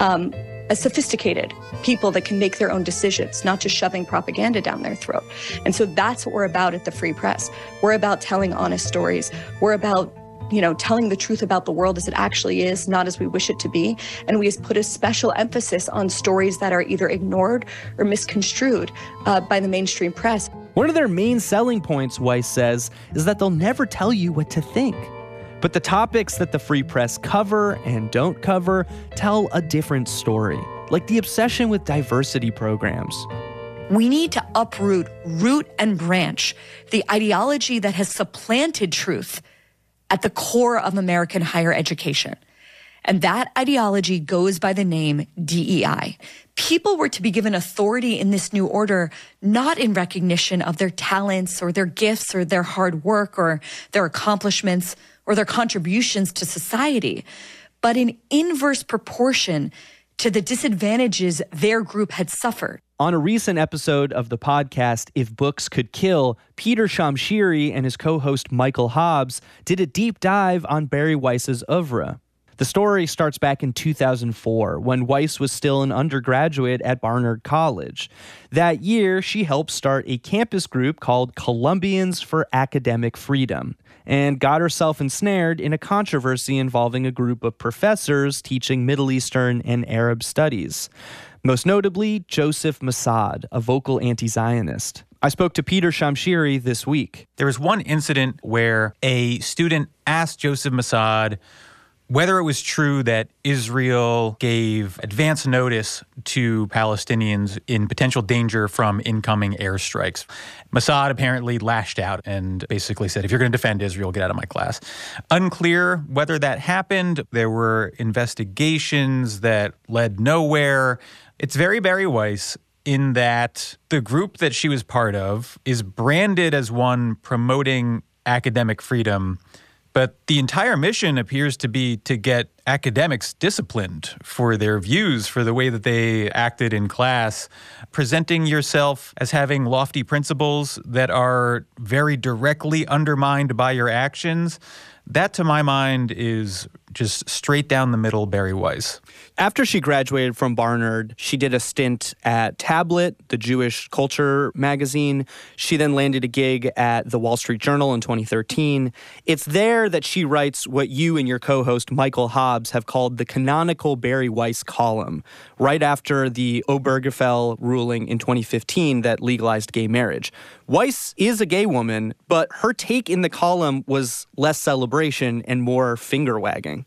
as sophisticated people that can make their own decisions, not just shoving propaganda down their throat. And so that's what we're about at the Free Press. We're about telling honest stories. We're about telling the truth about the world as it actually is, not as we wish it to be. And we have put a special emphasis on stories that are either ignored or misconstrued by the mainstream press. One of their main selling points, Weiss says, is that they'll never tell you what to think. But the topics that the Free Press cover and don't cover tell a different story, like the obsession with diversity programs. We need to uproot, root and branch the ideology that has supplanted truth at the core of American higher education. And that ideology goes by the name DEI. People were to be given authority in this new order, not in recognition of their talents or their gifts or their hard work or their accomplishments or their contributions to society, but in inverse proportion to the disadvantages their group had suffered. On a recent episode of the podcast, If Books Could Kill, Peter Shamshiri and his co-host Michael Hobbs did a deep dive on Bari Weiss's oeuvre. The story starts back in 2004, when Weiss was still an undergraduate at Barnard College. That year, she helped start a campus group called Columbians for Academic Freedom, and got herself ensnared in a controversy involving a group of professors teaching Middle Eastern and Arab studies. Most notably, Joseph Massad, a vocal anti-Zionist. I spoke to Peter Shamshiri this week. There was one incident where a student asked Joseph Massad whether it was true that Israel gave advance notice to Palestinians in potential danger from incoming airstrikes. Massad apparently lashed out and basically said, if you're going to defend Israel, get out of my class. Unclear whether that happened. There were investigations that led nowhere. It's very Bari Weiss in that the group that she was part of is branded as one promoting academic freedom, but the entire mission appears to be to get academics disciplined for their views, for the way that they acted in class. Presenting yourself as having lofty principles that are very directly undermined by your actions, that to my mind is just straight down the middle Bari Weiss. After she graduated from Barnard, she did a stint at Tablet, the Jewish culture magazine. She then landed a gig at the Wall Street Journal in 2013. It's there that she writes what you and your co-host Michael Hobbs have called the canonical Bari Weiss column, right after the Obergefell ruling in 2015 that legalized gay marriage. Weiss is a gay woman, but her take in the column was less celebration and more finger-wagging.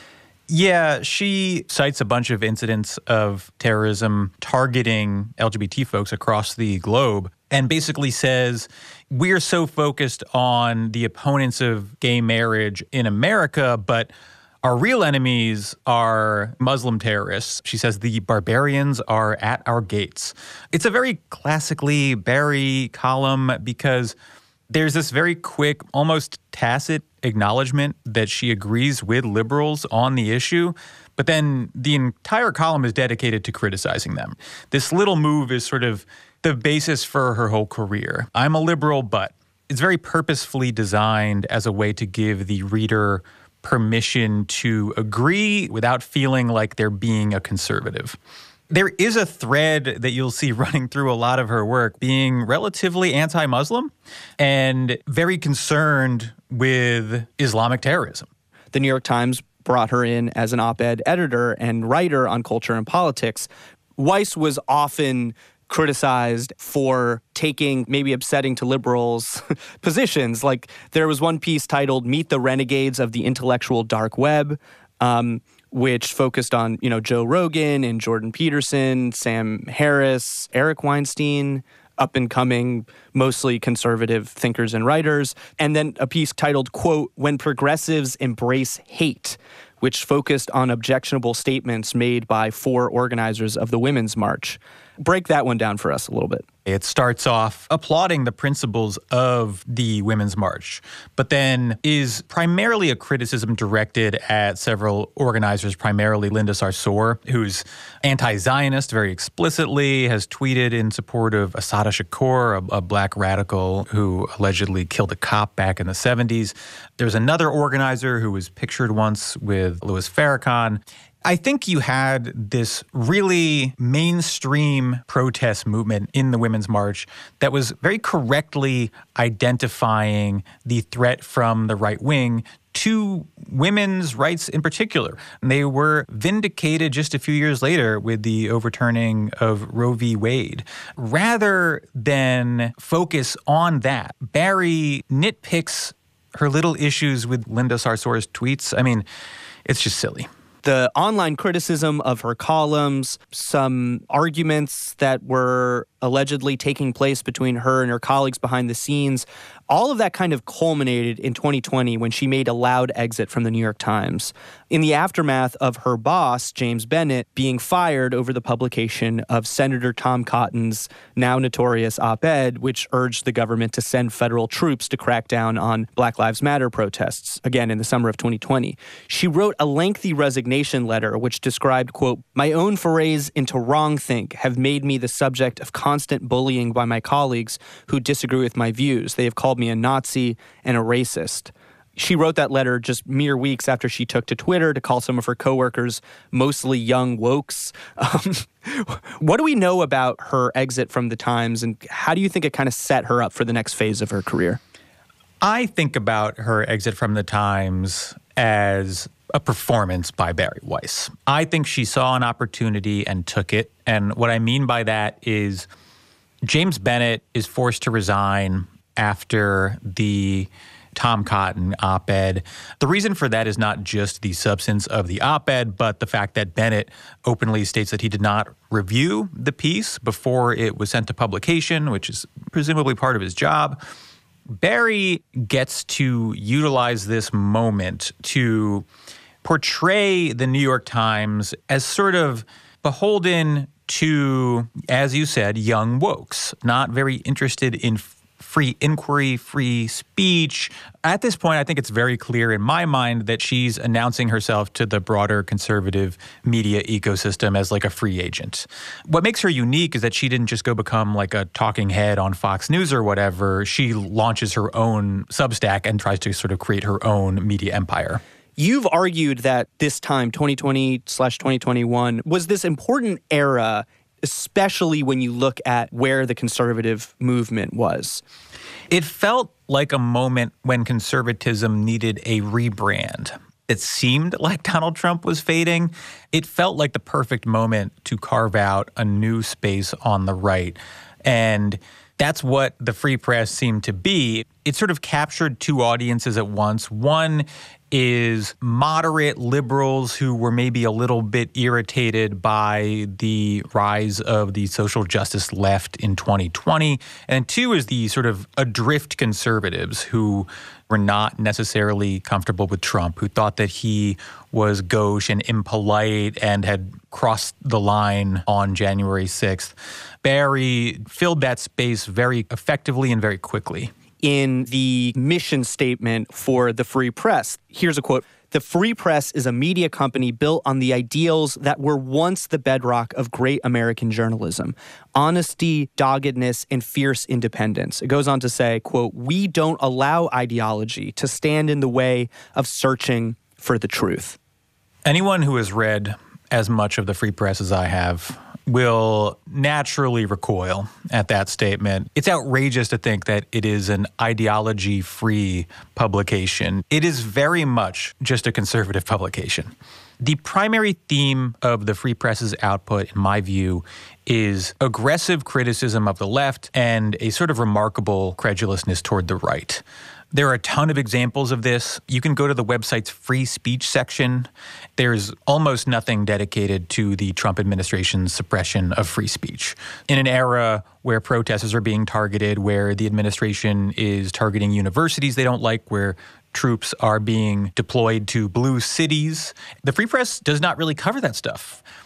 Yeah, she cites a bunch of incidents of terrorism targeting LGBT folks across the globe and basically says, we're so focused on the opponents of gay marriage in America, but our real enemies are Muslim terrorists. She says the barbarians are at our gates. It's a very classically Bari column because there's this very quick, almost tacit acknowledgement that she agrees with liberals on the issue, but then the entire column is dedicated to criticizing them. This little move is sort of the basis for her whole career. I'm a liberal, but it's very purposefully designed as a way to give the reader permission to agree without feeling like they're being a conservative. There is a thread that you'll see running through a lot of her work being relatively anti-Muslim and very concerned with Islamic terrorism. The New York Times brought her in as an op-ed editor and writer on culture and politics. Weiss was often criticized for taking maybe upsetting to liberals positions. Like there was one piece titled Meet the Renegades of the Intellectual Dark Web, which focused on, Joe Rogan and Jordan Peterson, Sam Harris, Eric Weinstein, up-and-coming, mostly conservative thinkers and writers. And then a piece titled, quote, When Progressives Embrace Hate, which focused on objectionable statements made by 4 organizers of the Women's March. Break that one down for us a little bit. It starts off applauding the principles of the Women's March, but then is primarily a criticism directed at several organizers, primarily Linda Sarsour, who's anti-Zionist very explicitly, has tweeted in support of Assata Shakur, a black radical who allegedly killed a cop back in the 70s. There's another organizer who was pictured once with Louis Farrakhan. I think you had this really mainstream protest movement in the Women's March that was very correctly identifying the threat from the right wing to women's rights in particular. And they were vindicated just a few years later with the overturning of Roe v. Wade. Rather than focus on that, Barry nitpicks her little issues with Linda Sarsour's tweets. I mean, it's just silly. The online criticism of her columns, some arguments that were allegedly taking place between her and her colleagues behind the scenes, all of that kind of culminated in 2020 when she made a loud exit from the New York Times. In the aftermath of her boss, James Bennet, being fired over the publication of Senator Tom Cotton's now notorious op-ed, which urged the government to send federal troops to crack down on Black Lives Matter protests, again in the summer of 2020. She wrote a lengthy resignation letter which described, quote, "My own forays into wrongthink have made me the subject of constant bullying by my colleagues who disagree with my views. They have called me a Nazi and a racist." She wrote that letter just mere weeks after she took to Twitter to call some of her coworkers mostly young wokes. What do we know about her exit from the Times, and how do you think it kind of set her up for the next phase of her career? I think about her exit from the Times as a performance by Bari Weiss. I think she saw an opportunity and took it. And what I mean by that is James Bennet is forced to resign after the Tom Cotton op-ed. The reason for that is not just the substance of the op-ed, but the fact that Bennet openly states that he did not review the piece before it was sent to publication, which is presumably part of his job. Barry gets to utilize this moment to portray the New York Times as sort of beholden to, as you said, young wokes, not very interested in free inquiry, free speech. At this point, I think it's very clear in my mind that she's announcing herself to the broader conservative media ecosystem as like a free agent. What makes her unique is that she didn't just go become like a talking head on Fox News or whatever. She launches her own Substack and tries to sort of create her own media empire. You've argued that this time, 2020/2021, was this important era, especially when you look at where the conservative movement was. It felt like a moment when conservatism needed a rebrand. It seemed like Donald Trump was fading. It felt like the perfect moment to carve out a new space on the right. And that's what the Free Press seemed to be. It sort of captured two audiences at once. One is moderate liberals who were maybe a little bit irritated by the rise of the social justice left in 2020. And two is the sort of adrift conservatives who were not necessarily comfortable with Trump, who thought that he was gauche and impolite and had crossed the line on January 6th. Barry filled that space very effectively and very quickly. In the mission statement for the Free Press, here's a quote. "The Free Press is a media company built on the ideals that were once the bedrock of great American journalism: honesty, doggedness, and fierce independence." It goes on to say, quote, "We don't allow ideology to stand in the way of searching for the truth." Anyone who has read as much of the Free Press as I have will naturally recoil at that statement. It's outrageous to think that it is an ideology-free publication. It is very much just a conservative publication. The primary theme of the Free Press's output, in my view, is aggressive criticism of the left and a sort of remarkable credulousness toward the right. There are a ton of examples of this. You can go to the website's free speech section. There's almost nothing dedicated to the Trump administration's suppression of free speech. In an era where protesters are being targeted, where the administration is targeting universities they don't like, where troops are being deployed to blue cities, the Free Press does not really cover that stuff.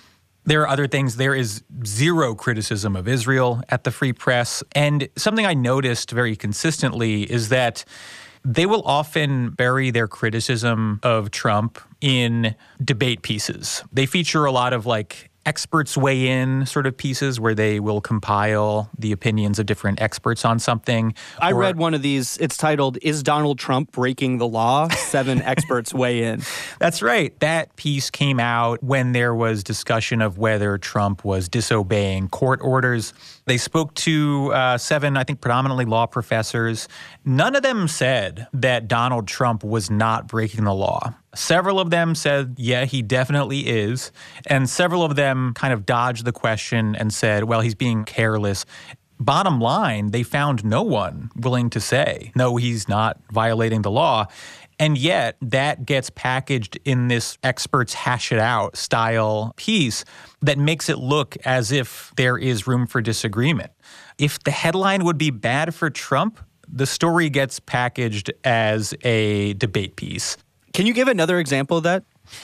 There are other things. There is zero criticism of Israel at the Free Press. And something I noticed very consistently is that they will often bury their criticism of Trump in debate pieces. They feature a lot of like experts weigh in sort of pieces where they will compile the opinions of different experts on something. I read one of these. It's titled, "Is Donald Trump Breaking the Law? 7 experts weigh in." That's right. That piece came out when there was discussion of whether Trump was disobeying court orders. They spoke to 7, I think, predominantly law professors. None of them said that Donald Trump was not breaking the law. Several of them said, yeah, he definitely is. And several of them kind of dodged the question and said, well, he's being careless. Bottom line, they found no one willing to say, no, he's not violating the law. And yet that gets packaged in this experts hash it out style piece that makes it look as if there is room for disagreement. If the headline would be bad for Trump, the story gets packaged as a debate piece. Can you give another example of that?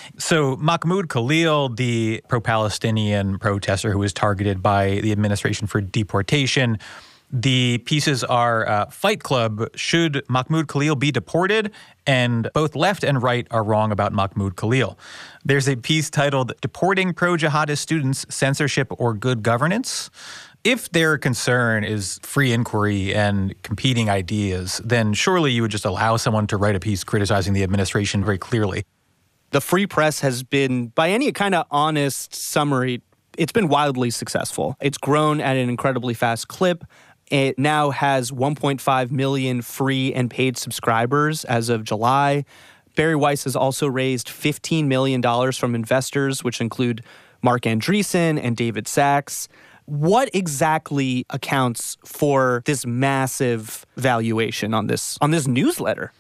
So Mahmoud Khalil, the pro-Palestinian protester who was targeted by the administration for deportation, the pieces are Fight Club, should Mahmoud Khalil be deported? And both left and right are wrong about Mahmoud Khalil. There's a piece titled, Deporting Pro-Jihadist Students, Censorship or Good Governance? If their concern is free inquiry and competing ideas, then surely you would just allow someone to write a piece criticizing the administration very clearly. The Free Press has been, by any kind of honest summary, it's been wildly successful. It's grown at an incredibly fast clip. It now has 1.5 million free and paid subscribers as of July. Bari Weiss has also raised $15 million from investors, which include Marc Andreessen and David Sachs. What exactly accounts for this massive valuation on this newsletter?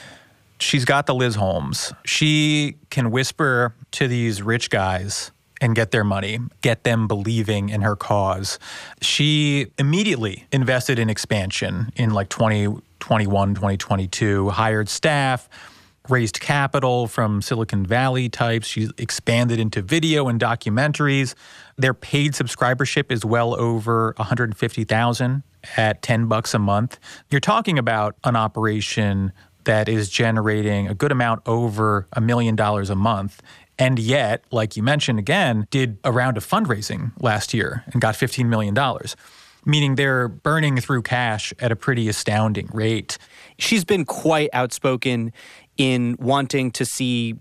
She's got the Liz Holmes. She can whisper to these rich guys and get their money, get them believing in her cause. She immediately invested in expansion in like 2021, 2022, hired staff, raised capital from Silicon Valley types. She's expanded into video and documentaries. Their paid subscribership is well over 150,000 at $10 a month. You're talking about an operation that is generating a good amount over $1 million a month. And yet, like you mentioned again, did a round of fundraising last year and got $15 million. Meaning they're burning through cash at a pretty astounding rate. She's been quite outspoken in wanting to see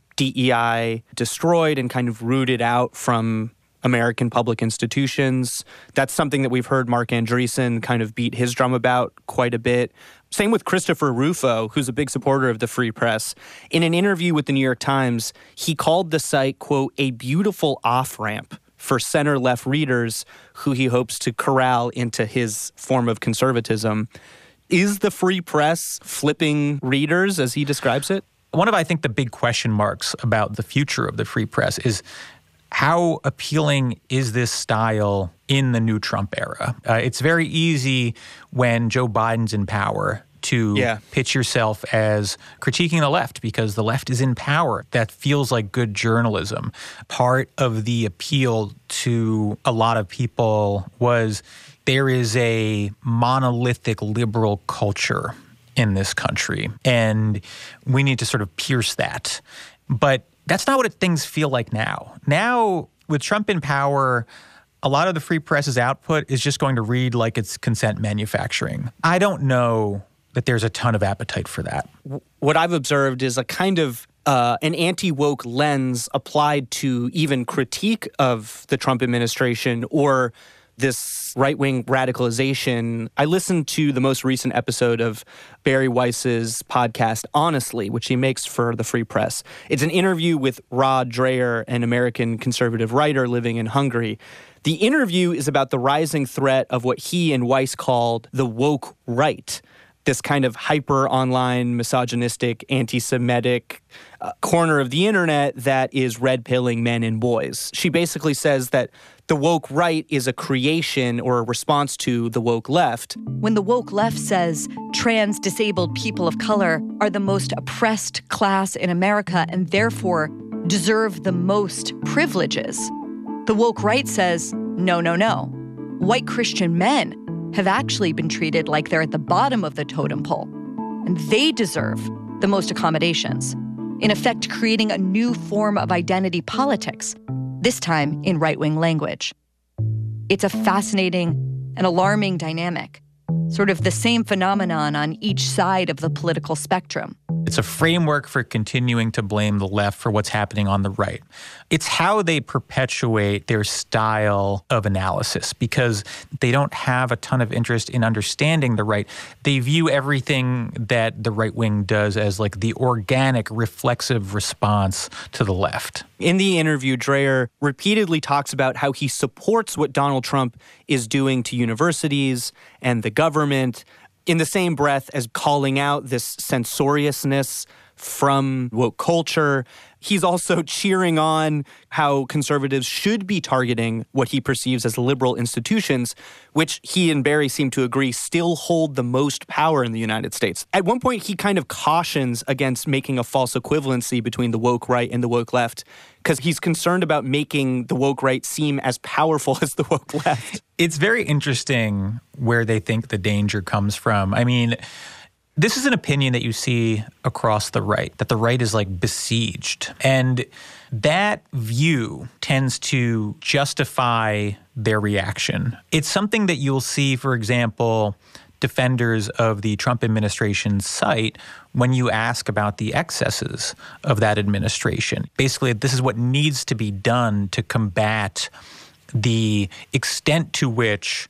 DEI destroyed and kind of rooted out from American public institutions. That's something that we've heard Marc Andreessen kind of beat his drum about quite a bit. Same with Christopher Rufo, who's a big supporter of the Free Press. In an interview with the New York Times, he called the site, quote, a beautiful off-ramp for center-left readers who he hopes to corral into his form of conservatism. Is the Free Press flipping readers, as he describes it? One of, I think, the big question marks about the future of the Free Press is how appealing is this style in the new Trump era? It's very easy when Joe Biden's in power to pitch yourself as critiquing the left because the left is in power. That feels like good journalism. Part of the appeal to a lot of people was there is a monolithic liberal culture in this country, and we need to sort of pierce that. But that's not what things feel like now. Now, with Trump in power, a lot of the Free Press's output is just going to read like it's consent manufacturing. I don't know that there's a ton of appetite for that. What I've observed is a kind of an anti-woke lens applied to even critique of the Trump administration or this right-wing radicalization. I listened to the most recent episode of Bari Weiss's podcast, Honestly, which he makes for the Free Press. It's an interview with Rod Dreher, an American conservative writer living in Hungary. The interview is about the rising threat of what he and Weiss called the woke right, this kind of hyper-online, misogynistic, anti-Semitic corner of the internet that is red-pilling men and boys. She basically says that the woke right is a creation or a response to the woke left. When the woke left says trans disabled people of color are the most oppressed class in America and therefore deserve the most privileges, The woke right says, no, no, no. White Christian men have actually been treated like they're at the bottom of the totem pole, and they deserve the most accommodations, in effect creating a new form of identity politics, this time in right-wing language. It's a fascinating and alarming dynamic, sort of the same phenomenon on each side of the political spectrum. It's a framework for continuing to blame the left for what's happening on the right. It's how they perpetuate their style of analysis because they don't have a ton of interest in understanding the right. They view everything that the right wing does as like the organic, reflexive response to the left. In the interview, Dreher repeatedly talks about how he supports what Donald Trump is doing to universities and the government, in the same breath as calling out this censoriousness from woke culture. He's also cheering on how conservatives should be targeting what he perceives as liberal institutions, which he and Barry seem to agree still hold the most power in the United States. At one point, he kind of cautions against making a false equivalency between the woke right and the woke left, because he's concerned about making the woke right seem as powerful as the woke left. It's very interesting where they think the danger comes from. I mean, this is an opinion that you see across the right, that the right is like besieged. And that view tends to justify their reaction. It's something that you'll see, for example, defenders of the Trump administration cite when you ask about the excesses of that administration. Basically, this is what needs to be done to combat the extent to which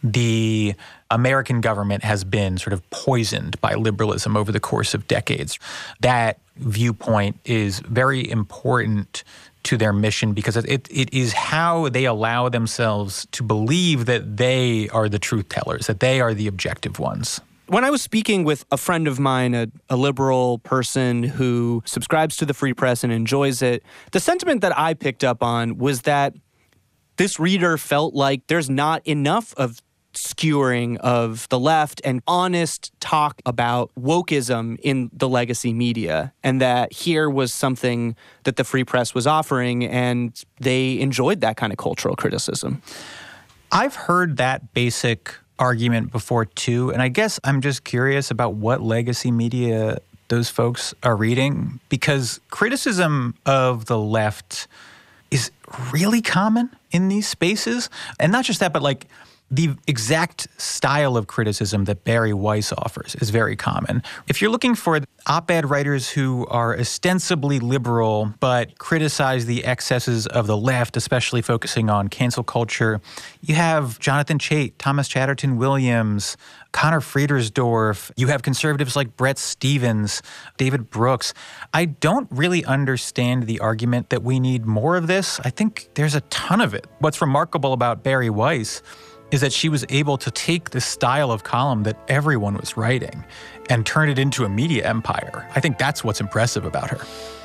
the American government has been sort of poisoned by liberalism over the course of decades. That viewpoint is very important to their mission because it is how they allow themselves to believe that they are the truth tellers, that they are the objective ones. When I was speaking with a friend of mine, a liberal person who subscribes to the Free Press and enjoys it, the sentiment that I picked up on was that this reader felt like there's not enough of skewering of the left and honest talk about wokeism in the legacy media, and that here was something that the Free Press was offering, and they enjoyed that kind of cultural criticism. I've heard that basic argument before too, and I guess I'm just curious about what legacy media those folks are reading, because criticism of the left is really common in these spaces. And not just that, but like the exact style of criticism that Barry Weiss offers is very common. If you're looking for op-ed writers who are ostensibly liberal but criticize the excesses of the left, especially focusing on cancel culture, you have Jonathan Chait, Thomas Chatterton Williams, Connor Friedersdorf. You have conservatives like Brett Stevens, David Brooks. I don't really understand the argument that we need more of this. I think there's a ton of it. What's remarkable about Barry Weiss is that she was able to take this style of column that everyone was writing and turn it into a media empire. I think that's what's impressive about her.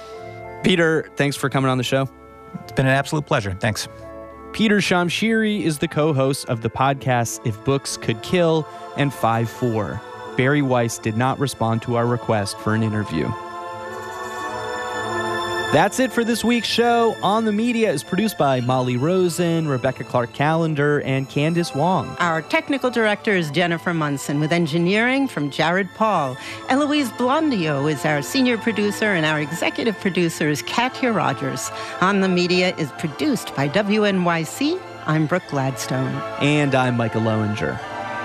Peter, thanks for coming on the show. It's been an absolute pleasure. Thanks. Peter Shamshiri is the co-host of the podcasts If Books Could Kill and 5-4. Barry Weiss did not respond to our request for an interview. That's it for this week's show. On the Media is produced by Molly Rosen, Rebecca Clark-Callender, and Candace Wong. Our technical director is Jennifer Munson, with engineering from Jared Paul. Eloise Blondio is our senior producer, and our executive producer is Katya Rogers. On the Media is produced by WNYC. I'm Brooke Gladstone. And I'm Micah Lowinger.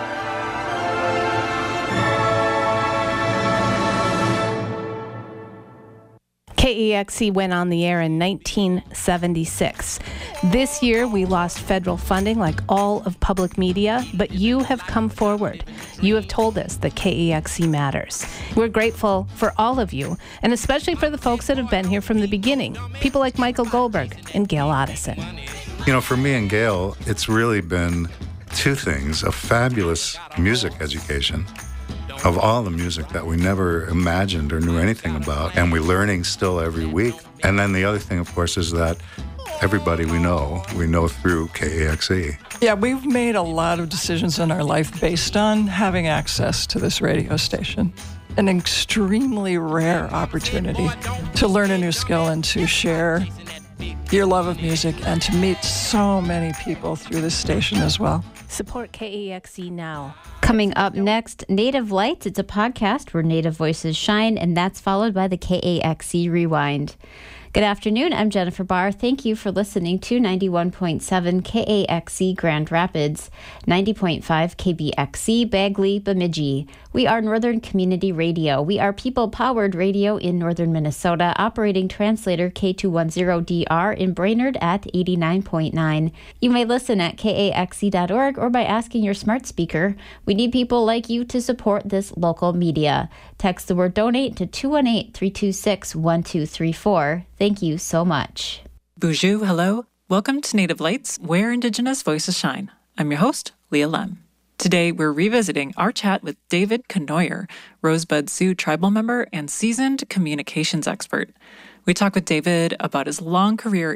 KEXC went on the air in 1976. This year, we lost federal funding like all of public media, but you have come forward. You have told us that KEXC matters. We're grateful for all of you, and especially for the folks that have been here from the beginning, people like Michael Goldberg and Gail Otteson. You know, for me and Gail, it's really been two things: a fabulous music education of all the music that we never imagined or knew anything about, and we're learning still every week. And then the other thing, of course, is that everybody we know through KEXC. Yeah, we've made a lot of decisions in our life based on having access to this radio station. An extremely rare opportunity to learn a new skill and to share your love of music and to meet so many people through this station as well. Support KAXE now. Coming up next, Native Lights. It's a podcast where Native voices shine, and that's followed by the KAXE Rewind. Good afternoon. I'm Jennifer Barr. Thank you for listening to 91.7 KAXE Grand Rapids, 90.5 KBXE Bagley Bemidji. We are Northern Community Radio. We are people-powered radio in northern Minnesota, operating translator K210DR in Brainerd at 89.9. You may listen at kaxe.org or by asking your smart speaker. We need people like you to support this local media. Text the word donate to 218-326-1234. Thank you so much. Bonjour, hello. Welcome to Native Lights, where Indigenous voices shine. I'm your host, Leah Lem. Today, we're revisiting our chat with David Cournoyer, Rosebud Sioux tribal member and seasoned communications expert. We talk with David about his long career